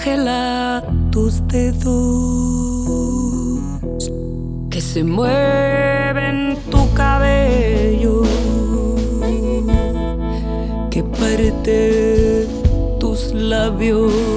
congela tus dedos, que se mueven tu cabello, que parte tus labios.